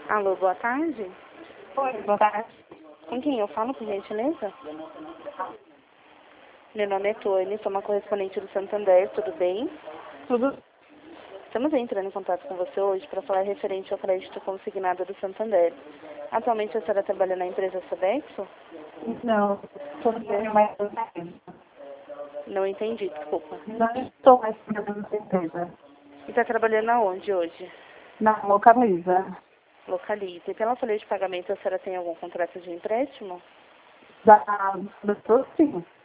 Alô, boa tarde. Oi, boa tarde. Com quem eu falo, por gentileza? Meu nome é Tony, sou uma correspondente do Santander, tudo bem? Tudo? Estamos entrando em contato com você hoje para falar referente ao crédito consignado do Santander. Atualmente a senhora trabalha na empresa Sodexo? Não, tudo bem, mais Não entendi, desculpa. não estou mais trabalhando nessa empresa. E está trabalhando aonde hoje? Na Localiza. Localiza. E pela folha de pagamento, a senhora tem algum contrato de empréstimo? Da doutor, sim.